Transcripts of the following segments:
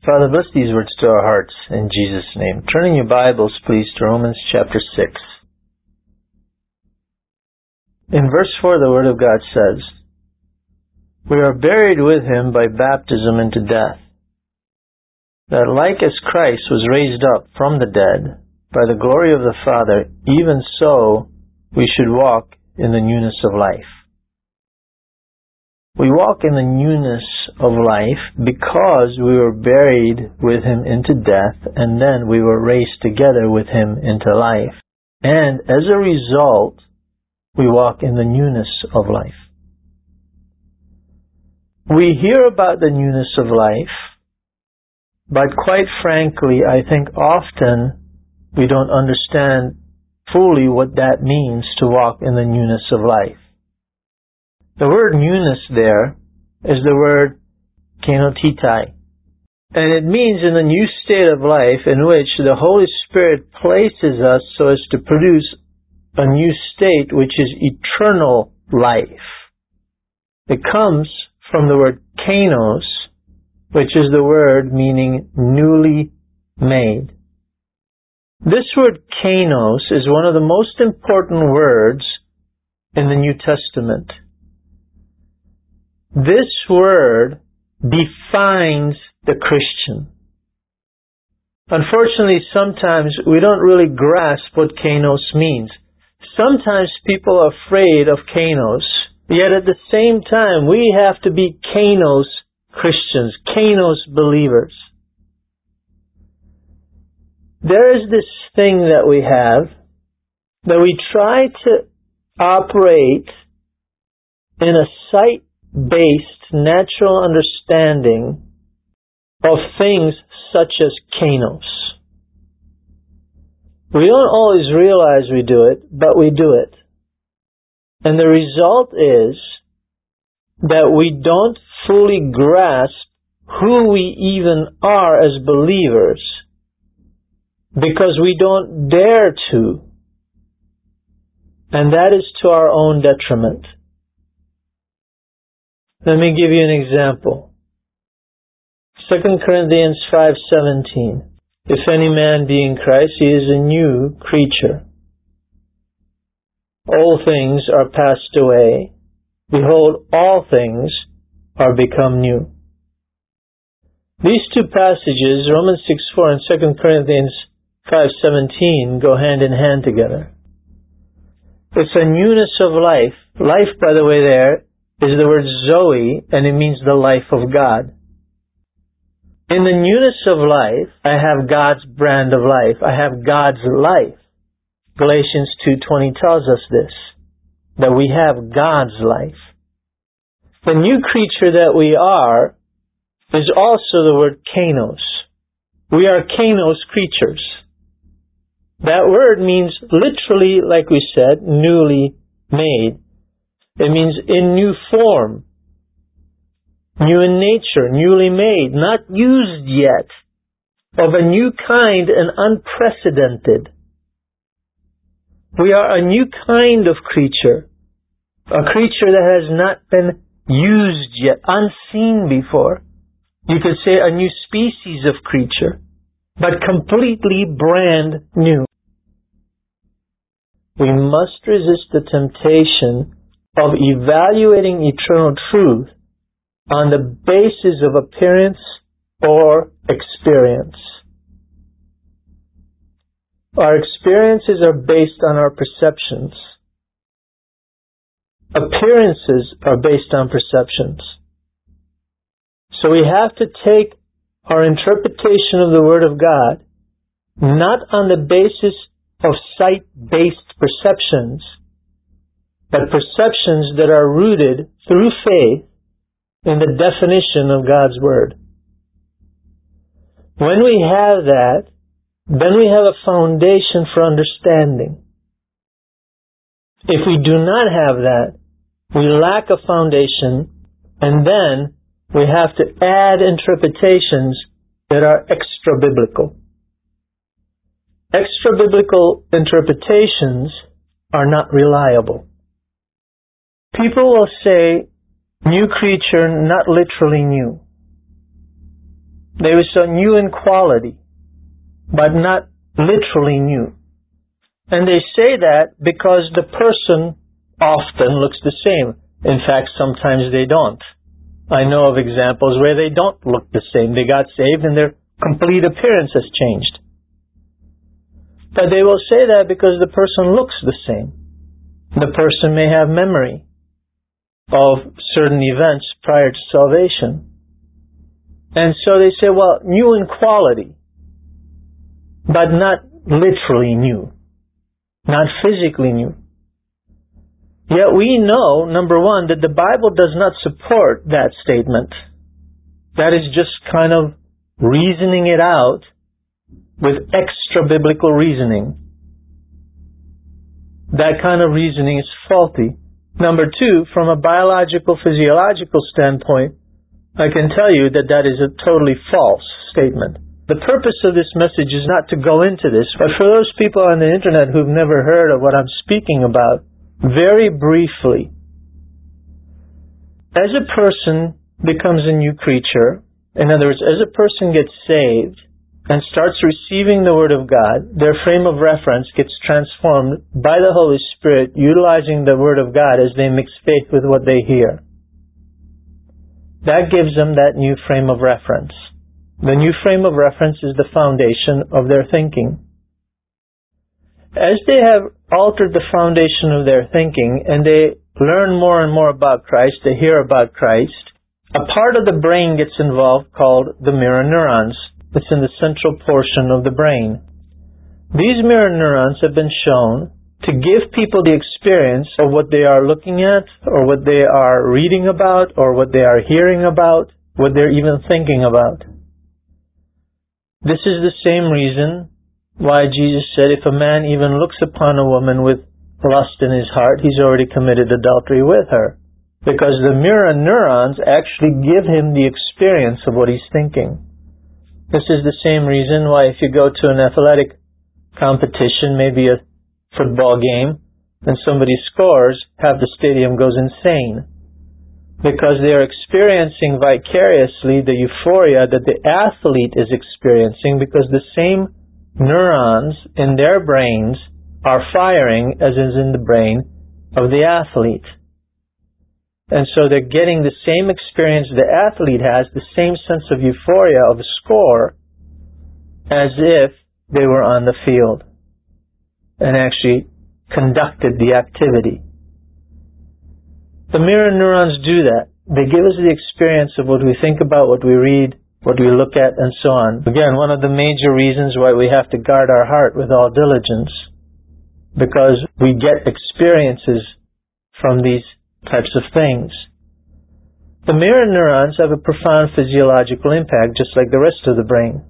Father, bless these words to our hearts in Jesus' name. Turning your Bibles, please, to Romans chapter 6. In verse 4, the Word of God says, "We are buried with Him by baptism into death, that like as Christ was raised up from the dead by the glory of the Father, even so we should walk in the newness of life." We walk in the newness of life because we were buried with Him into death, and then we were raised together with Him into life. And as a result, we walk in the newness of life. We hear about the newness of life, but quite frankly, I think often we don't understand fully what that means to walk in the newness of life. The word newness there is the word kenotitai, and it means in the new state of life in which the Holy Spirit places us so as to produce a new state which is eternal life. It comes from the word kenos, which is the word meaning newly made. This word kenos is one of the most important words in the New Testament. This word defines the Christian. Unfortunately, sometimes we don't really grasp what kenos means. Sometimes people are afraid of kenos, yet at the same time we have to be kenos Christians, kenos believers. There is this thing that we have that we try to operate in a sight-based natural understanding of things such as kenos. We don't always realize we do it, but we do it. And the result is that we don't fully grasp who we even are as believers because we don't dare to. And that is to our own detriment. Let me give you an example. 2 Corinthians 5:17. "If any man be in Christ, he is a new creature. All things are passed away. Behold, all things are become new." These two passages, Romans 6:4 and 2 Corinthians 5:17, go hand in hand together. It's a newness of life. Life, by the way, there is the word Zoe, and it means the life of God. In the newness of life, I have God's brand of life. I have God's life. Galatians 2:20 tells us this, that we have God's life. The new creature that we are is also the word kenos. We are kenos creatures. That word means literally, like we said, newly made. It means in new form, new in nature, newly made, not used yet, of a new kind and unprecedented. We are a new kind of creature, a creature that has not been used yet, unseen before. You could say a new species of creature, but completely brand new. We must resist the temptation of evaluating eternal truth on the basis of appearance or experience. Our experiences are based on our perceptions. Appearances are based on perceptions. So we have to take our interpretation of the Word of God not on the basis of sight-based perceptions, but perceptions that are rooted through faith in the definition of God's Word. When we have that, then we have a foundation for understanding. If we do not have that, we lack a foundation, and then we have to add interpretations that are extra-biblical. Extra-biblical interpretations are not reliable. People will say, new creature, not literally new. They were new in quality, but not literally new. And they say that because the person often looks the same. In fact, sometimes they don't. I know of examples where they don't look the same. They got saved and their complete appearance has changed. But they will say that because the person looks the same. The person may have memory of certain events prior to salvation. And so they say, well, new in quality, but not literally new, not physically new. Yet we know, number one, that the Bible does not support that statement. That is just kind of reasoning it out with extra biblical reasoning. That kind of reasoning is faulty. Number two, from a biological, physiological standpoint, I can tell you that that is a totally false statement. The purpose of this message is not to go into this, but for those people on the internet who've never heard of what I'm speaking about, very briefly, as a person becomes a new creature, in other words, as a person gets saved and starts receiving the Word of God, their frame of reference gets transformed by the Holy Spirit, utilizing the Word of God as they mix faith with what they hear. That gives them that new frame of reference. The new frame of reference is the foundation of their thinking. As they have altered the foundation of their thinking and they learn more and more about Christ, they hear about Christ, a part of the brain gets involved called the mirror neurons. It's in the central portion of the brain. These mirror neurons have been shown to give people the experience of what they are looking at, or what they are reading about, or what they are hearing about, what they're even thinking about. This is the same reason why Jesus said, if a man even looks upon a woman with lust in his heart, he's already committed adultery with her. Because the mirror neurons actually give him the experience of what he's thinking. This is the same reason why if you go to an athletic competition, maybe a football game, and somebody scores, half the stadium goes insane. Because they are experiencing vicariously the euphoria that the athlete is experiencing, because the same neurons in their brains are firing as is in the brain of the athlete. And so they're getting the same experience the athlete has, the same sense of euphoria of a score, as if they were on the field and actually conducted the activity. The mirror neurons do that. They give us the experience of what we think about, what we read, what we look at, and so on. Again, one of the major reasons why we have to guard our heart with all diligence, because we get experiences from these types of things. The mirror neurons have a profound physiological impact, just like the rest of the brain.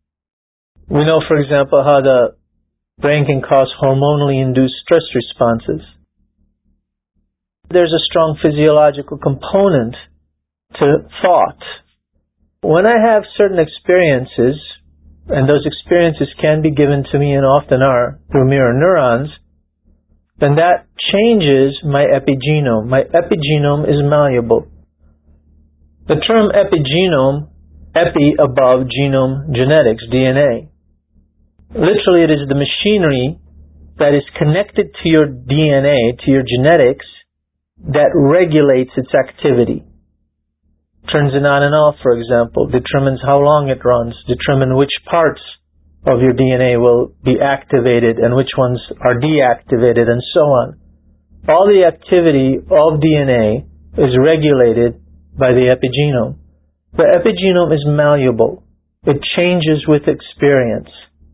We know, for example, how the brain can cause hormonally induced stress responses. There's a strong physiological component to thought. When I have certain experiences, and those experiences can be given to me and often are through mirror neurons, then that changes my epigenome. My epigenome is malleable. The term epigenome, epi above genome genetics, DNA. Literally, it is the machinery that is connected to your DNA, to your genetics, that regulates its activity. Turns it on and off, for example, determines how long it runs, determine which parts of your DNA will be activated and which ones are deactivated, and so on. All the activity of DNA is regulated by the epigenome. The epigenome is malleable. It changes with experience.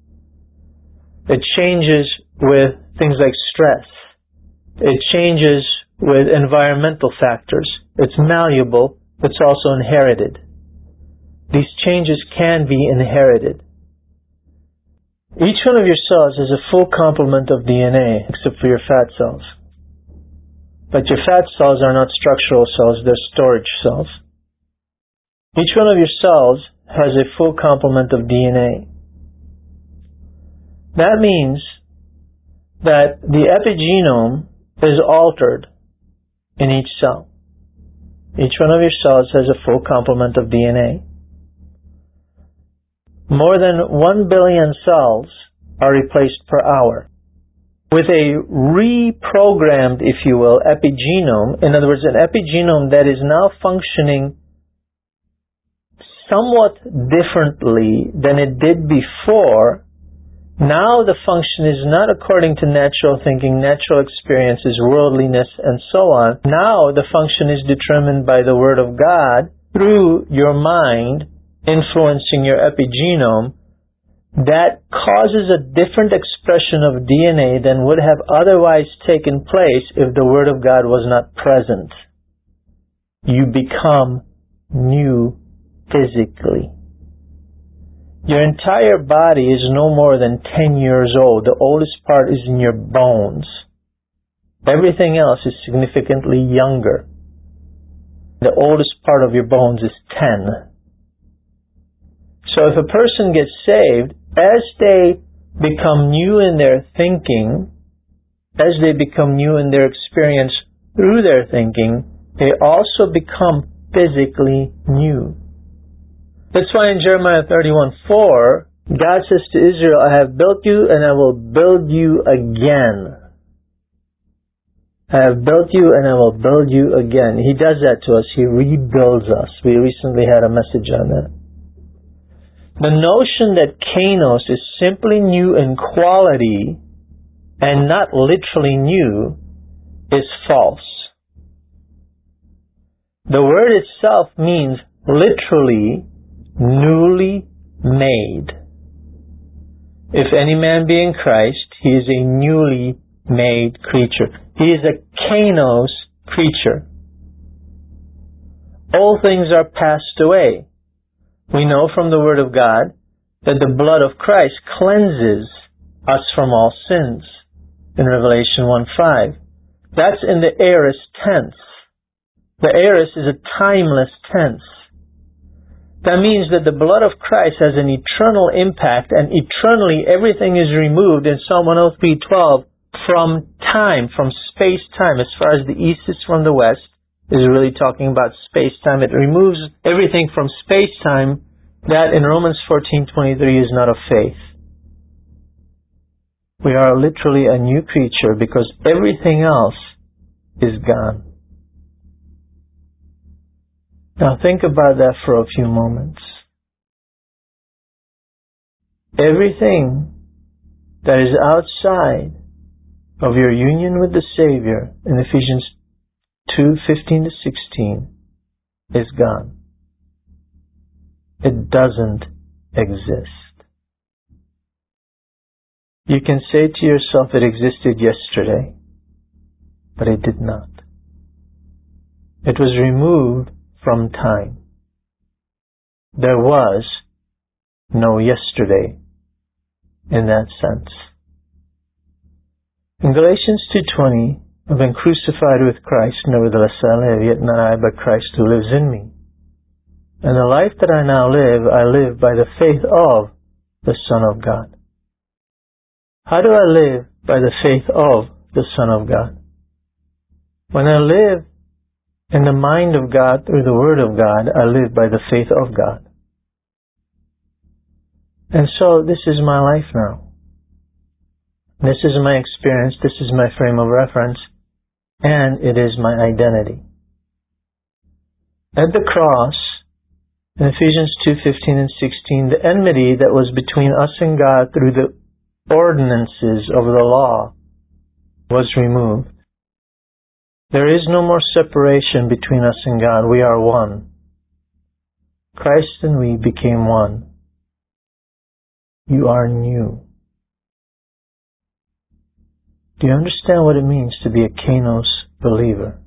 It changes with things like stress. It changes with environmental factors. It's malleable. It's also inherited. These changes can be inherited. Each one of your cells is a full complement of DNA, except for your fat cells. But your fat cells are not structural cells, they're storage cells. Each one of your cells has a full complement of DNA. That means that the epigenome is altered in each cell. Each one of your cells has a full complement of DNA. more than 1 billion cells are replaced per hour. With a reprogrammed, if you will, epigenome, in other words, an epigenome that is now functioning somewhat differently than it did before, now the function is not according to natural thinking, natural experiences, worldliness, and so on. Now the function is determined by the Word of God through your mind influencing your epigenome. That causes a different expression of DNA than would have otherwise taken place if the Word of God was not present. You become new physically. Your entire body is no more than 10 years old. The oldest part is in your bones. Everything else is significantly younger. The oldest part of your bones is 10. So if a person gets saved, as they become new in their thinking, as they become new in their experience through their thinking, they also become physically new. That's why in Jeremiah 31:4, God says to Israel, I have built you and I will build you again. I have built you and I will build you again. He does that to us. He rebuilds us. We recently had a message on that. The notion that kainos is simply new in quality and not literally new is false. The word itself means literally newly made. If any man be in Christ, he is a newly made creature. He is a kainos creature. All things are passed away. We know from the Word of God that the blood of Christ cleanses us from all sins in Revelation 1:5. That's in the aorist tense. The aorist is a timeless tense. That means that the blood of Christ has an eternal impact, and eternally everything is removed in Psalm 103:12 from time, from space-time. As far as the east is from the west, is really talking about space-time. It removes everything from space-time. That in Romans 14:23 is not of faith. We are literally a new creature because everything else is gone. Now think about that for a few moments. Everything that is outside of your union with the Savior in Ephesians 2:15-16 is gone. It doesn't exist. You can say to yourself it existed yesterday, but it did not. It was removed from time. There was no yesterday in that sense. In Galatians 2:20, I've been crucified with Christ, nevertheless I live, yet not I, but Christ who lives in me. And the life that I now live, I live by the faith of the Son of God. How do I live by the faith of the Son of God? When I live in the mind of God through the Word of God, I live by the faith of God. And so this is my life now. This is my experience, this is my frame of reference, and it is my identity. At the cross, in Ephesians 2:15-16, the enmity that was between us and God through the ordinances of the law was removed. There is no more separation between us and God. We are one. Christ and we became one. You are new. Do you understand what it means to be a kainos believer?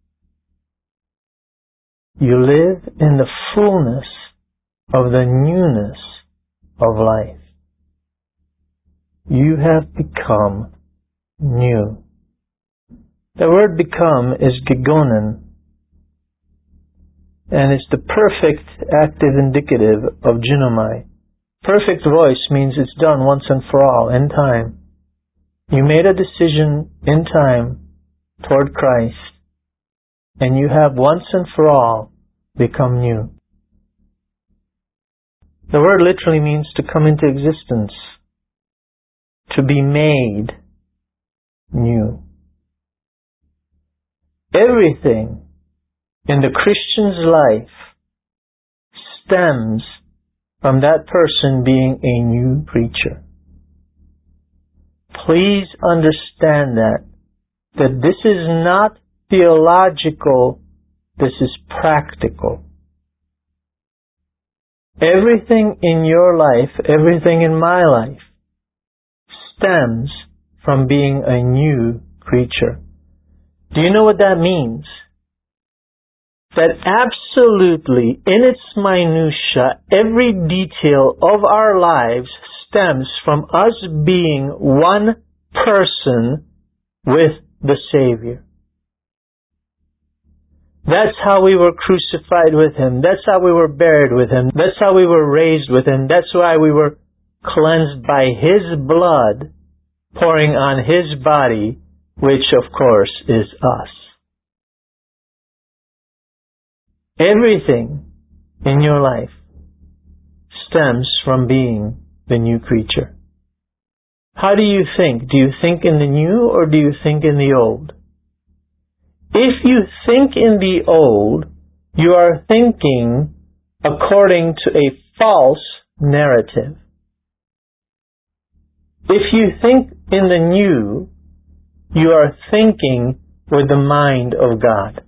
You live in the fullness of the newness of life. You have become new. The word become is gegonen, and it's the perfect active indicative of ginomai. Perfect voice means it's done once and for all, in time. You made a decision in time toward Christ, and you have once and for all become new. The word literally means to come into existence, to be made new. Everything in the Christian's life stems from that person being a new creature. Please understand that this is not theological, this is practical. Everything in your life, everything in my life, stems from being a new creature. Do you know what that means? That absolutely, in its minutiae, every detail of our lives stems from us being one person with the Savior. That's how we were crucified with Him. That's how we were buried with Him. That's how we were raised with Him. That's why we were cleansed by His blood pouring on His body, which of course is us. Everything in your life stems from being the new creature. How do you think? Do you think in the new or do you think in the old? If you think in the old, you are thinking according to a false narrative. If you think in the new, you are thinking with the mind of God.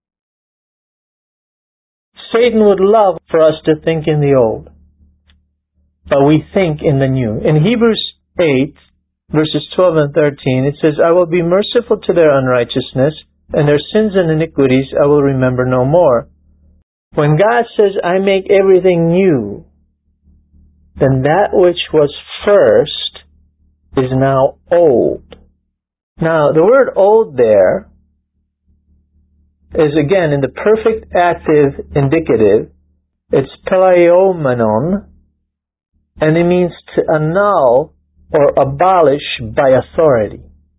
Satan would love for us to think in the old, but we think in the new. In Hebrews 8, verses 12 and 13, it says, I will be merciful to their unrighteousness, and their sins and iniquities I will remember no more. When God says, I make everything new, then that which was first is now old. Now, the word old there is again in the perfect active indicative. It's pelaiomenon, and it means to annul or abolish by authority.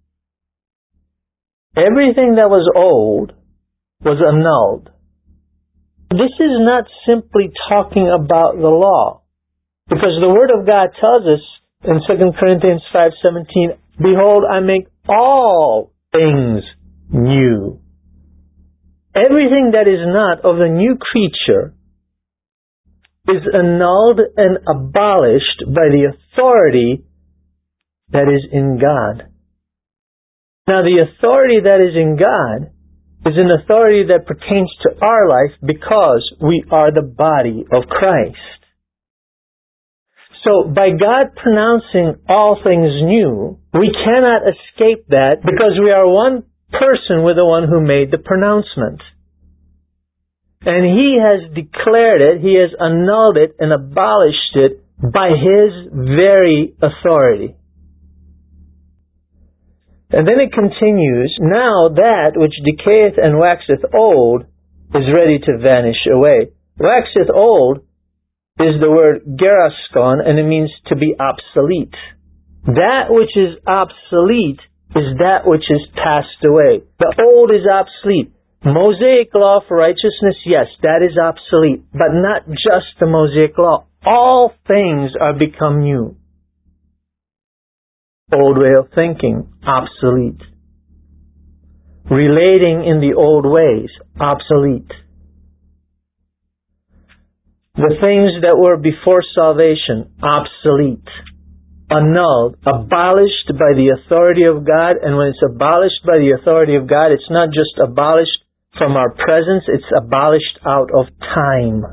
Everything that was old was annulled. This is not simply talking about the law, because the Word of God tells us in 2 Corinthians 5:17, behold, I make all things new. Everything that is not of the new creature is annulled and abolished by the authority that is in God. Now, the authority that is in God is an authority that pertains to our life because we are the body of Christ. So, by God pronouncing all things new, we cannot escape that because we are one person with the one who made the pronouncement. And He has declared it, He has annulled it and abolished it by His very authority. And then it continues, now that which decayeth and waxeth old is ready to vanish away. Waxeth old is the word geraskon, and it means to be obsolete. That which is obsolete is that which is passed away. The old is obsolete. Mosaic law for righteousness, yes, that is obsolete. But not just the Mosaic law. All things are become new. Old way of thinking, obsolete. Relating in the old ways, obsolete. The things that were before salvation, obsolete. Annulled, abolished by the authority of God, and when it's abolished by the authority of God, it's not just abolished from our presence, it's abolished out of time.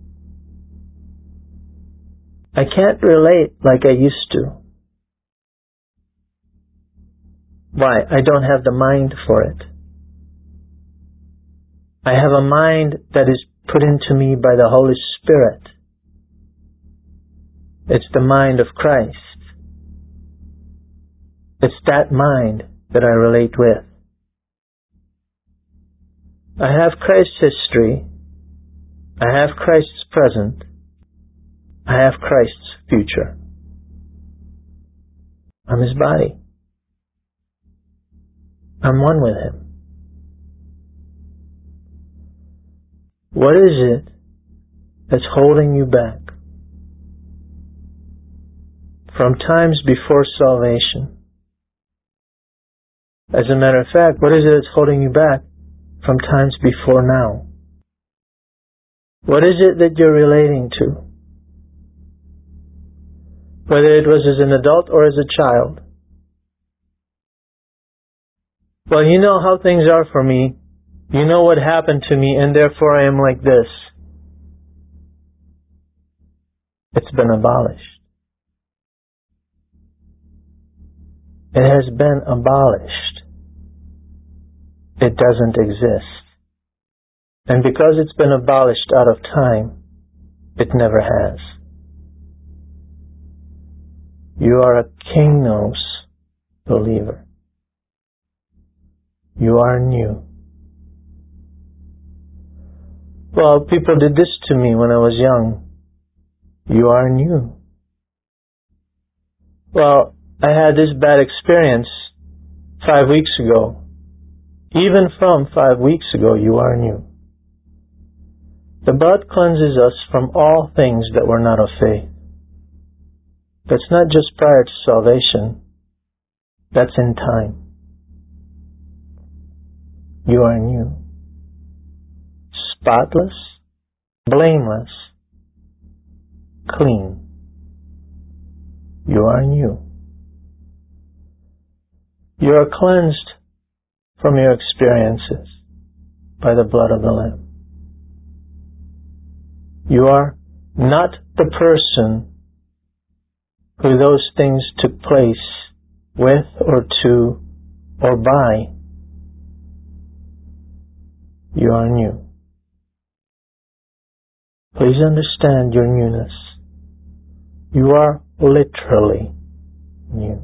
I can't relate like I used to. Why? I don't have the mind for it. I have a mind that is put into me by the Holy Spirit. It's the mind of Christ. It's that mind that I relate with. I have Christ's history. I have Christ's present. I have Christ's future. I'm His body. I'm one with Him. What is it that's holding you back? from times before salvation. As a matter of fact, what is it that's holding you back from times before now? What is it that you're relating to? Whether it was as an adult or as a child. Well, you know how things are for me. You know what happened to me, and therefore I am like this. It's been abolished. It has been abolished. It doesn't exist. And because it's been abolished out of time, it never has. You are a kainos believer. You are new. Well, people did this to me when I was young. You are new. Well, I had this bad experience 5 weeks ago. Even from 5 weeks ago, you are new. The blood cleanses us from all things that were not of faith. That's not just prior to salvation. That's in time. You are new. Spotless, blameless, clean. You are new. You are cleansed from your experiences by the blood of the Lamb. You are not the person who those things took place with or to or by. You are new. Please understand your newness. You are literally new.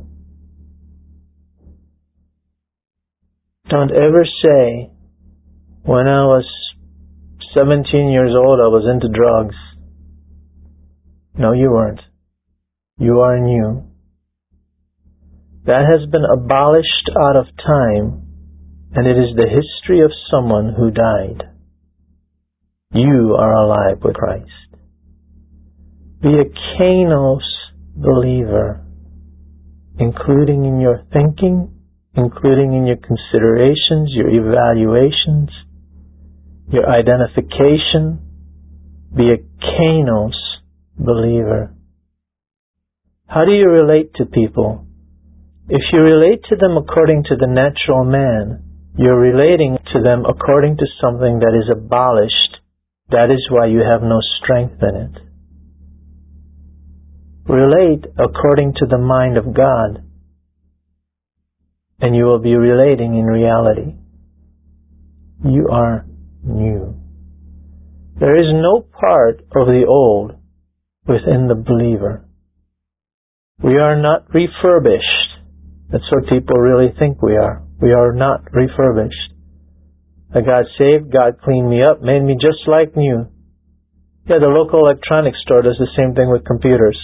Don't ever say, when I was 17 years old, I was into drugs. No, you weren't. You are new. That has been abolished out of time, and it is the history of someone who died. You are alive with Christ. Be a kainos believer, including in your thinking, including in your considerations, your evaluations, your identification. Be a kainos believer. How do you relate to people? If you relate to them according to the natural man, you're relating to them according to something that is abolished. That is why you have no strength in it. Relate according to the mind of God, and you will be relating in reality. You are new. There is no part of the old within the believer. We are not refurbished. That's what people really think we are. We are not refurbished. I got saved, God cleaned me up, made me just like new. Yeah, the local electronics store does the same thing with computers.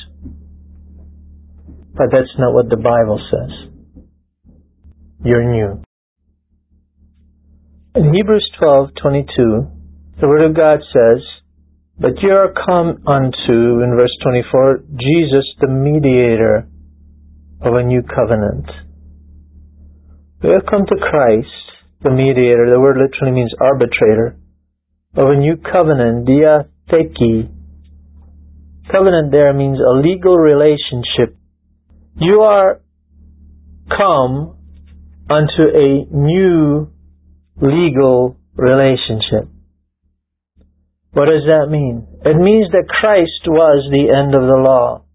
But that's not what the Bible says. You're new. In Hebrews 12:22, the Word of God says, "But you are come unto," in verse 24, "Jesus, the mediator of a new covenant." We have come to Christ, the mediator. The word literally means arbitrator, of a new covenant, diatheke. Covenant there means a legal relationship. You are come unto a new legal relationship. What does that mean? It means that Christ was the end of the law,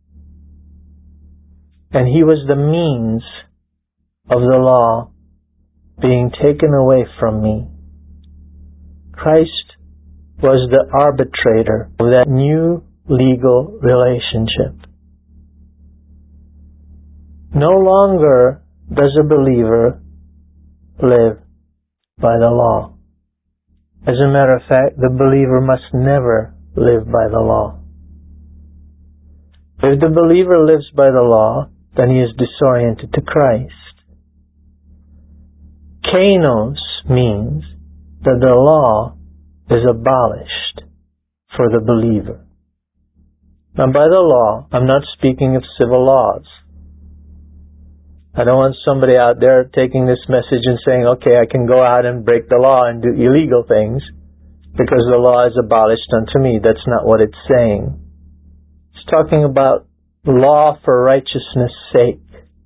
and He was the means of the law being taken away from me. Christ was the arbitrator of that new legal relationship. No longer does a believer live by the law. As a matter of fact, the believer must never live by the law. If the believer lives by the law, then he is disoriented to Christ. Kainos means that the law is abolished for the believer. Now, by the law, I'm not speaking of civil laws. I don't want somebody out there taking this message and saying, okay, I can go out and break the law and do illegal things because the law is abolished unto me. That's not what it's saying. It's talking about law for righteousness' sake.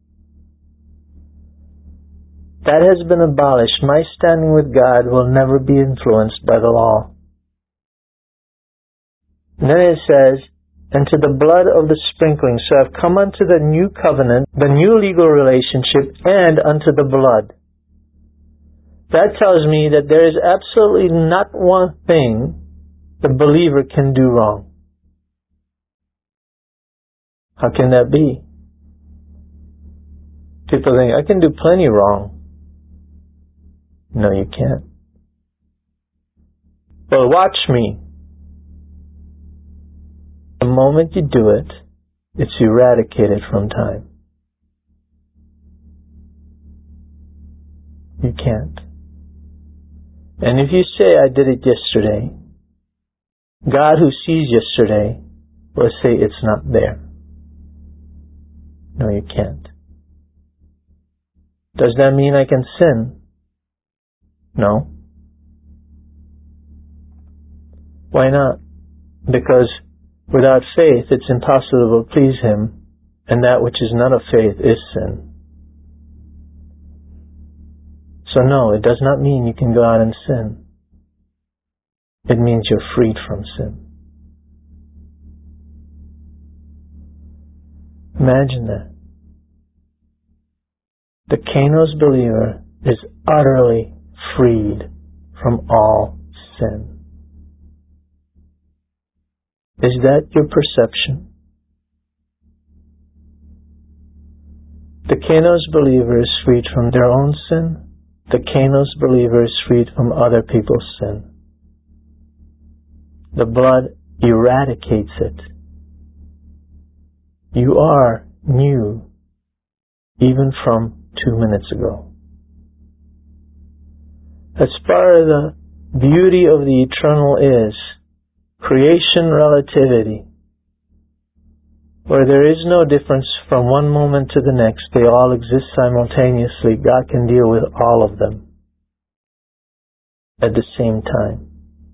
That has been abolished. My standing with God will never be influenced by the law. And then it says, and to the blood of the sprinkling. So I've come unto the new covenant, the new legal relationship, and unto the blood. That tells me that there is absolutely not one thing the believer can do wrong. How can that be? People think, I can do plenty wrong. No, you can't. Well, watch me. The moment you do it, it's eradicated from time. You can't. And if you say, I did it yesterday, God who sees yesterday will say it's not there. No, you can't. Does that mean I can sin? No. Why not? Because without faith it's impossible to please Him, and that which is not of faith is sin. So no, it does not mean you can go out and sin. It means you're freed from sin. Imagine that. The Kanos believer is utterly freed from all sin. Is that your perception? The Kanos believer is freed from their own sin. The Kanos believer is freed from other people's sin. The blood eradicates it. You are new, even from 2 minutes ago. As far as the beauty of the eternal is, creation relativity, where there is no difference from one moment to the next, they all exist simultaneously. God can deal with all of them at the same time.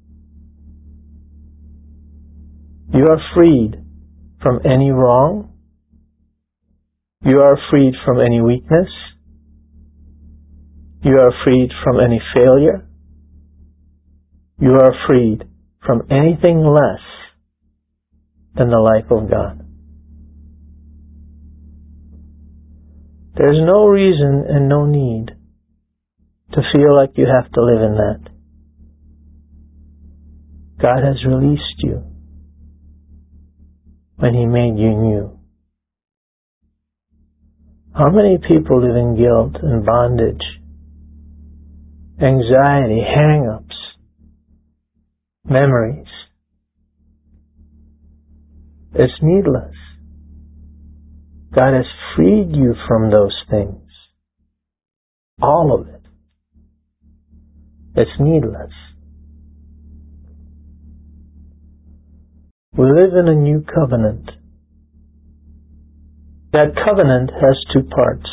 You are freed from any wrong. You are freed from any weakness. You are freed from any failure. You are freed from anything less than the life of God. There's no reason and no need to feel like you have to live in that. God has released you when He made you new. How many people live in guilt and bondage, anxiety, hang-ups, memories? It's needless. God has freed you from those things. All of it. It's needless. We live in a new covenant. That covenant has two parts.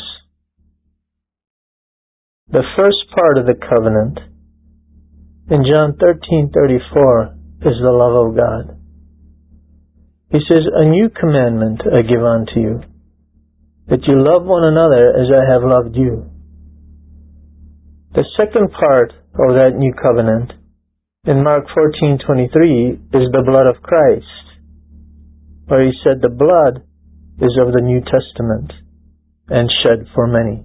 The first part of the covenant, in John 13:34, is the love of God. He says, a new commandment I give unto you, that you love one another as I have loved you. The second part of that new covenant, in Mark 14:23, is the blood of Christ, where He said the blood is of the New Testament and shed for many.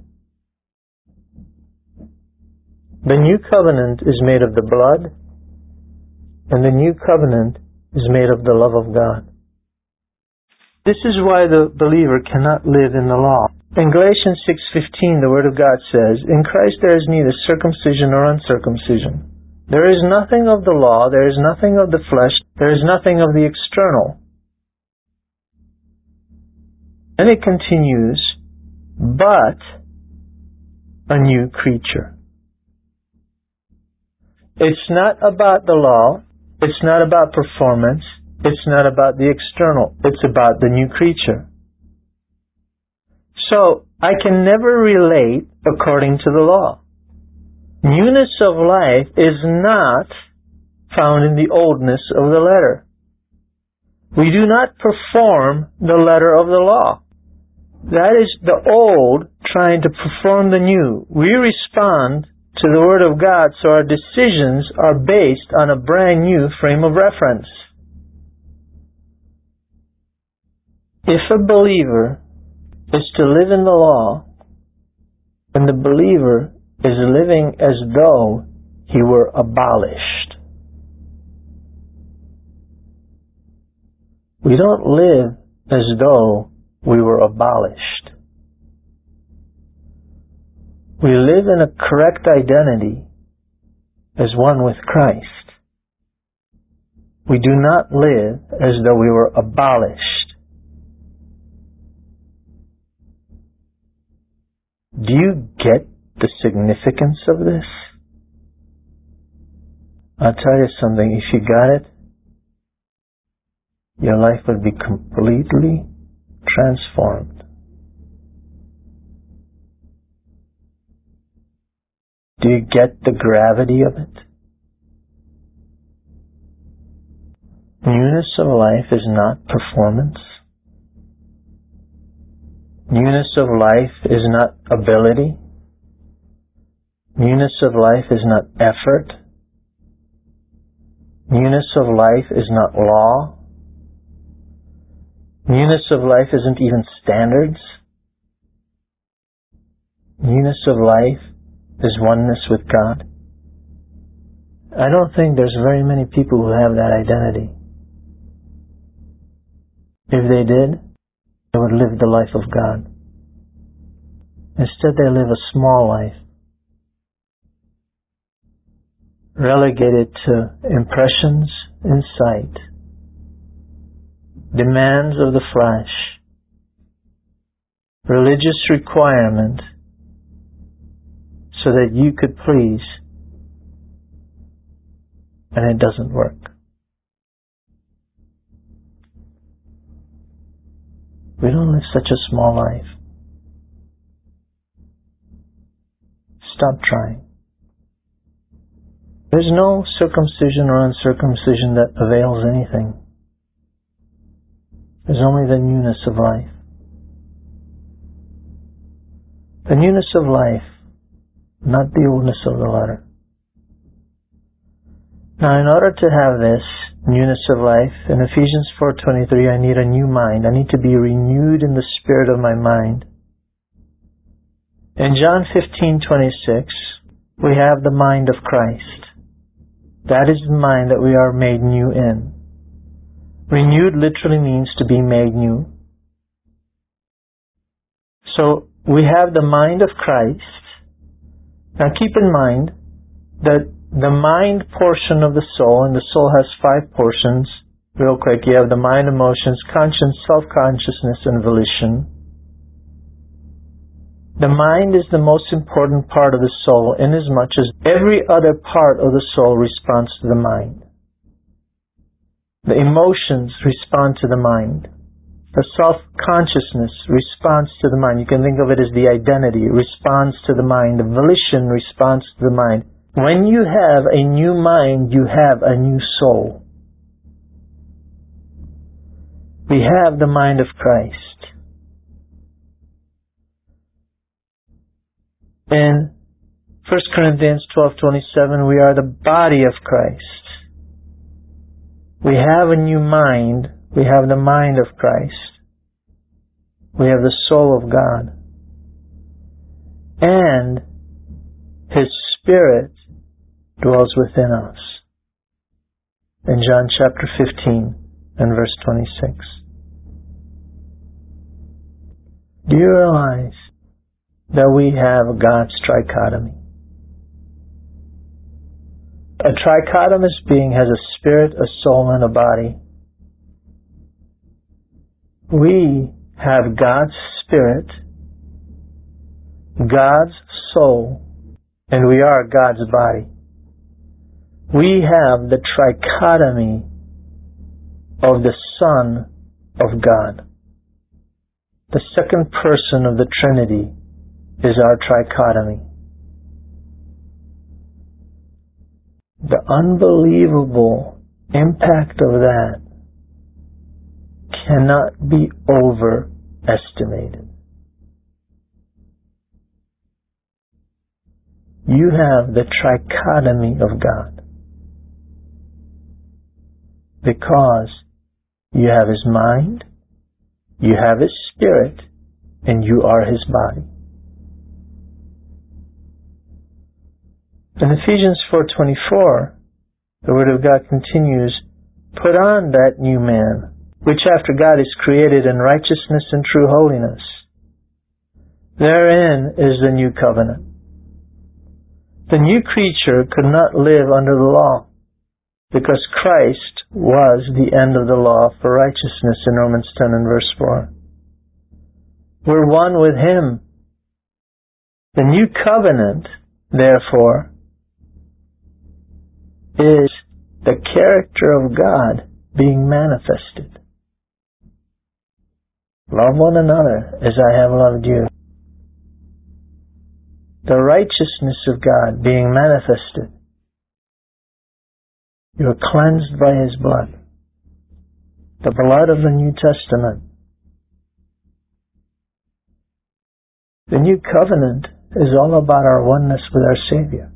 The new covenant is made of the blood, and the new covenant is made of the love of God. This is why the believer cannot live in the law. In Galatians 6:15, the Word of God says, in Christ there is neither circumcision nor uncircumcision. There is nothing of the law, there is nothing of the flesh, there is nothing of the external. And it continues, but a new creature. It's not about the law, it's not about performance, It's not about the external. It's about the new creature. So, I can never relate according to the law. Newness of life is not found in the oldness of the letter. We do not perform the letter of the law. That is the old trying to perform the new. We respond to the Word of God, so our decisions are based on a brand new frame of reference. If a believer is to live in the law, then the believer is living as though he were abolished. We don't live as though we were abolished. We live in a correct identity as one with Christ. We do not live as though we were abolished. Do you get the significance of this? I'll tell you something, if you got it, your life would be completely transformed. Do you get the gravity of it? Newness of life is not performance. Newness of life is not ability. Newness of life is not effort. Newness of life is not law. Newness of life isn't even standards. Newness of life is oneness with God. I don't think there's very many people who have that identity. If they did, they would live the life of God. Instead, they live a small life, relegated to impressions in sight, demands of the flesh, religious requirement, so that you could please, and it doesn't work. We don't live such a small life. Stop trying. There's no circumcision or uncircumcision that avails anything. There's only the newness of life. The newness of life, not the oldness of the letter. Now, in order to have this newness of life, in Ephesians 4:23, I need a new mind. I need to be renewed in the spirit of my mind. In John 15:26, we have the mind of Christ. That is the mind that we are made new in. Renewed literally means to be made new. So, we have the mind of Christ. Now keep in mind that the mind portion of the soul, and the soul has 5 portions. Real quick, you have the mind, emotions, conscience, self-consciousness, and volition. The mind is the most important part of the soul, inasmuch as every other part of the soul responds to the mind. The emotions respond to the mind. The self-consciousness responds to the mind. You can think of it as the identity. It responds to the mind. The volition responds to the mind. When you have a new mind, you have a new soul. We have the mind of Christ. In 1 Corinthians 12:27, we are the body of Christ. We have a new mind. We have the mind of Christ. We have the soul of God. And His Spirit dwells within us. In John chapter 15 and verse 26. Do you realize that we have God's trichotomy? A trichotomous being has a spirit, a soul, and a body. We have God's spirit, God's soul, and we are God's body. We have the trichotomy of the Son of God. The second person of the Trinity is our trichotomy. The unbelievable impact of that cannot be overestimated. You have the trichotomy of God because you have His mind, you have His Spirit, and you are His body. In Ephesians 4:24, the Word of God continues, "Put on that new man, which after God is created in righteousness and true holiness. Therein is the new covenant." The new creature could not live under the law because Christ was the end of the law for righteousness in Romans 10 and verse 4. We're one with Him. The new covenant, therefore, is the character of God being manifested. Love one another as I have loved you. The righteousness of God being manifested. You are cleansed by His blood. The blood of the New Testament. The new covenant is all about our oneness with our Savior.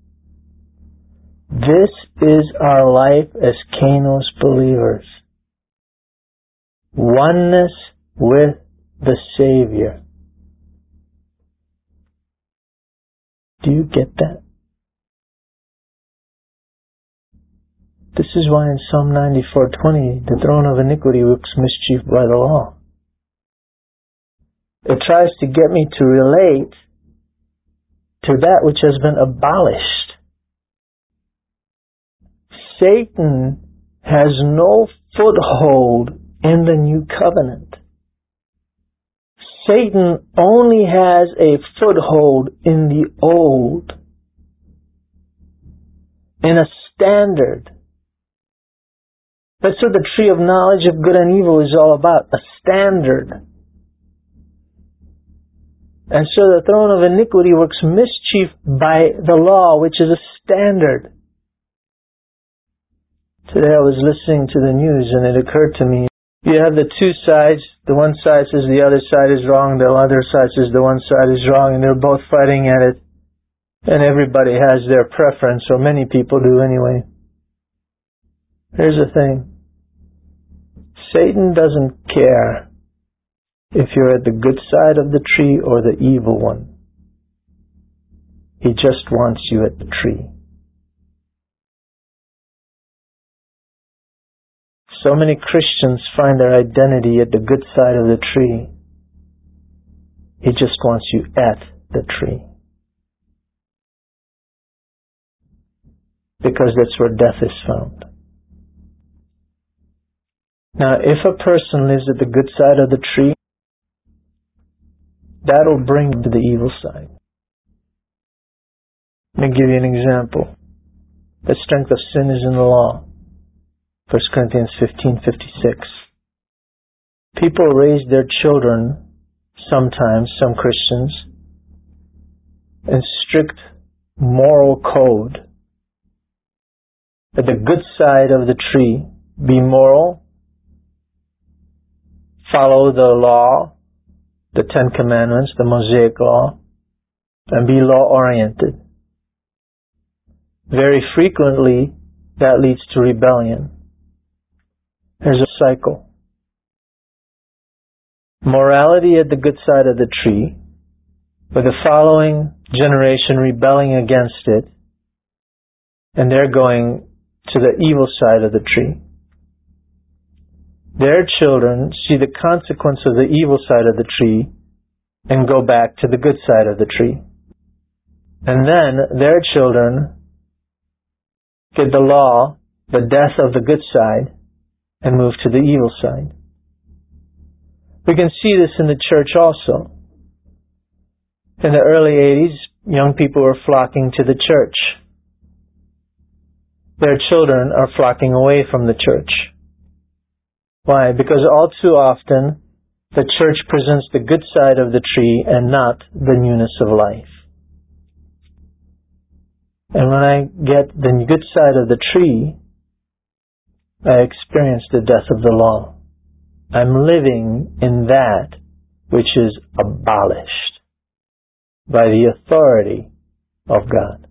This is our life as Kainos believers. Oneness with the Savior. Do you get that? This is why in Psalm 94:20, the throne of iniquity works mischief by the law. It tries to get me to relate to that which has been abolished. Satan has no foothold in the new covenant. Satan only has a foothold in the old, in a standard. That's what the tree of knowledge of good and evil is all about, a standard. And so the throne of iniquity works mischief by the law, which is a standard. Today I was listening to the news and it occurred to me, you have the two sides. The one side says the other side is wrong, the other side says the one side is wrong, and they're both fighting at it. And everybody has their preference, or many people do anyway. Here's the thing. Satan doesn't care if you're at the good side of the tree or the evil one. He just wants you at the tree. So many Christians find their identity at the good side of the tree. He just wants you at the tree. Because that's where death is found. Now, if a person lives at the good side of the tree, that'll bring him to the evil side. Let me give you an example. The strength of sin is in the law. 1 Corinthians 15:56. People raise their children, sometimes, some Christians, in strict moral code. At the good side of the tree, be moral, follow the law, the Ten Commandments, the Mosaic Law, and be law-oriented. Very frequently, that leads to rebellion. There's a cycle. Morality at the good side of the tree, with the following generation rebelling against it, and they're going to the evil side of the tree. Their children see the consequence of the evil side of the tree and go back to the good side of the tree. And then their children get the law, the death of the good side, and move to the evil side. We can see this in the church also. In the early 80s, young people were flocking to the church. Their children are flocking away from the church. Why? Because all too often the church presents the good side of the tree and not the newness of life. And when I get the good side of the tree, I experience the death of the law. I'm living in that which is abolished by the authority of God.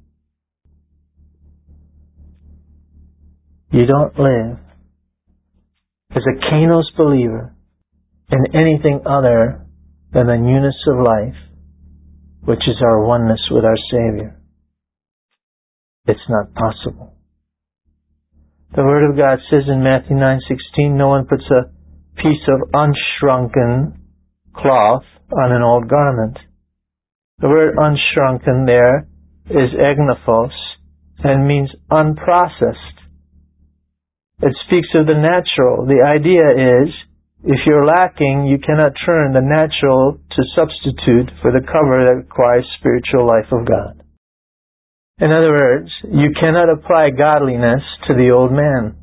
You don't live as a Kainos believer in anything other than the newness of life, which is our oneness with our Savior. It's not possible. The Word of God says in Matthew 9:16, no one puts a piece of unshrunken cloth on an old garment. The word unshrunken there is agnophos and means unprocessed. It speaks of the natural. The idea is, if you're lacking, you cannot turn the natural to substitute for the cover that requires spiritual life of God. In other words, you cannot apply godliness to the old man.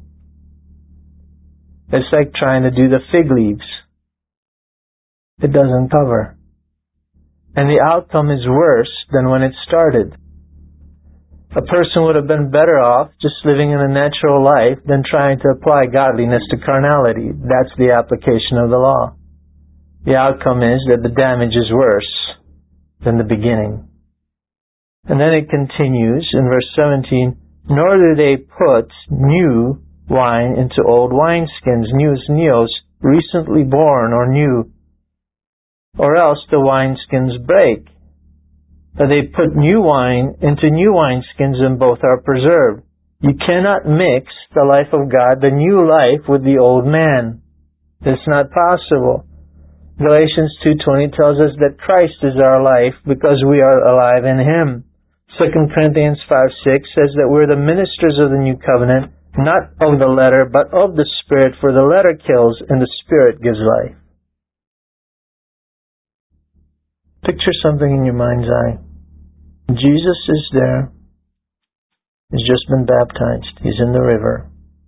It's like trying to do the fig leaves. It doesn't cover. And the outcome is worse than when it started. A person would have been better off just living in a natural life than trying to apply godliness to carnality. That's the application of the law. The outcome is that the damage is worse than the beginning. And then it continues in verse 17, nor do they put new wine into old wineskins, news neos, recently born or new, or else the wineskins break. But they put new wine into new wineskins and both are preserved. You cannot mix the life of God, the new life, with the old man. It's not possible. Galatians 2:20 tells us that Christ is our life because we are alive in Him. 2 Corinthians 5:6 says that we're the ministers of the new covenant, not of the letter, but of the Spirit, for the letter kills and the Spirit gives life. Picture something in your mind's eye. Jesus is there. He's just been baptized. He's in the river.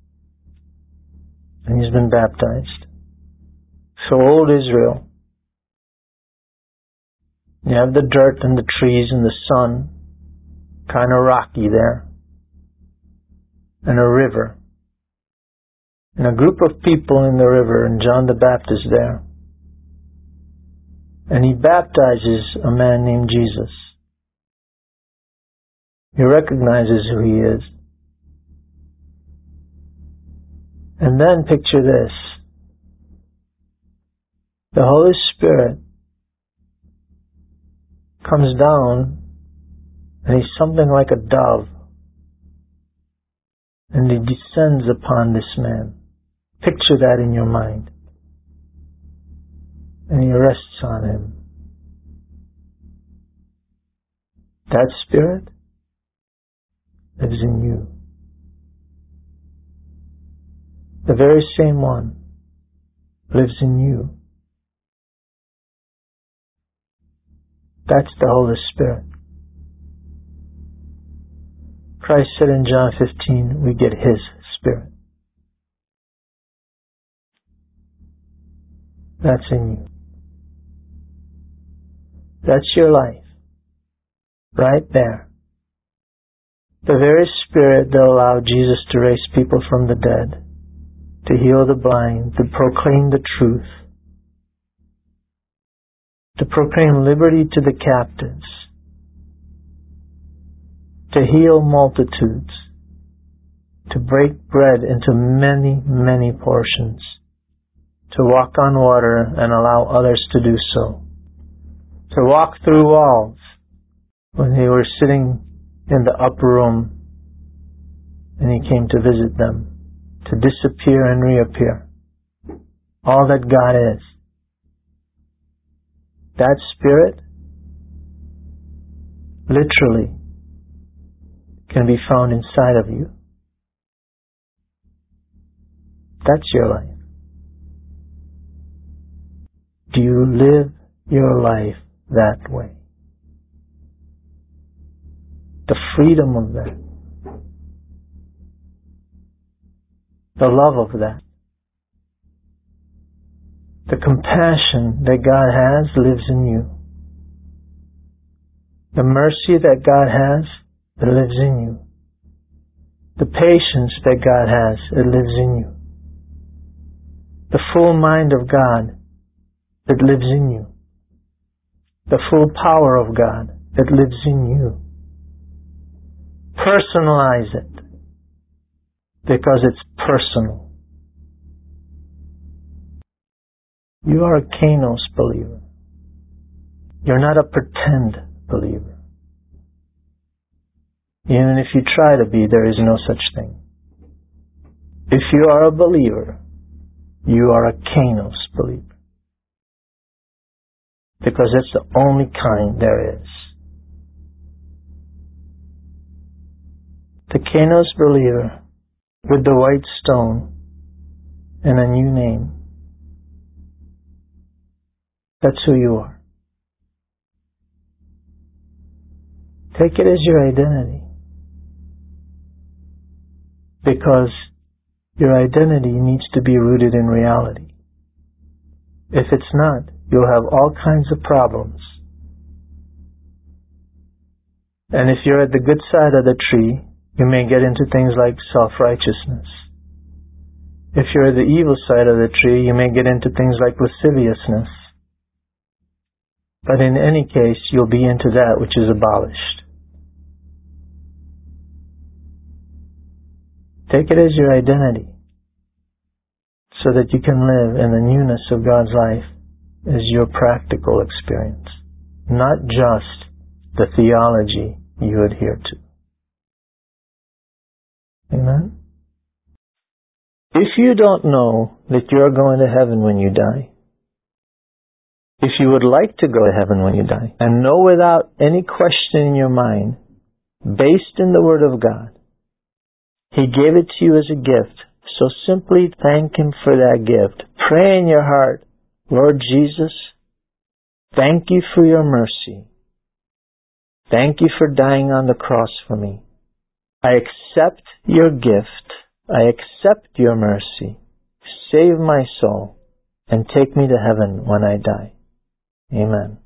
And he's been baptized. So old Israel. You have the dirt and the trees and the sun. Kind of rocky there. And a river. And a group of people in the river, and John the Baptist there. And he baptizes a man named Jesus. He recognizes who he is. And then picture this. The Holy Spirit comes down and he's something like a dove. And he descends upon this man. Picture that in your mind. And he rests on him. That Spirit lives in you. The very same one lives in you. That's the Holy Spirit. Christ said in John 15, we get His Spirit. That's in you. That's your life. Right there. The very Spirit that allowed Jesus to raise people from the dead, to heal the blind, to proclaim the truth, to proclaim liberty to the captives, to heal multitudes, to break bread into many, many portions, to walk on water and allow others to do so, to walk through walls when they were sitting in the upper room and He came to visit them, to disappear and reappear. All that God is. That Spirit literally can be found inside of you. That's your life. Do you live your life that way? The freedom of that. The love of that. The compassion that God has lives in you. The mercy that God has, it lives in you. The patience that God has, it lives in you. The full mind of God, it lives in you. The full power of God, it lives in you. Personalize it, because it's personal. You are a Kainos believer. You're not a pretend believer. Even if you try to be, there is no such thing. If you are a believer, you are a Kainos believer. Because it's the only kind there is. The Kainos believer with the white stone and a new name. That's who you are. Take it as your identity. Because your identity needs to be rooted in reality. If it's not, you'll have all kinds of problems. And if you're at the good side of the tree, you may get into things like self-righteousness. If you're at the evil side of the tree, you may get into things like lasciviousness. But in any case, you'll be into that which is abolished. Take it as your identity, so that you can live in the newness of God's life as your practical experience, not just the theology you adhere to. Amen? If you don't know that you're going to heaven when you die, if you would like to go to heaven when you die, and know without any question in your mind, based in the Word of God, He gave it to you as a gift, so simply thank Him for that gift. Pray in your heart, Lord Jesus, thank you for your mercy. Thank you for dying on the cross for me. I accept your gift. I accept your mercy. Save my soul and take me to heaven when I die. Amen.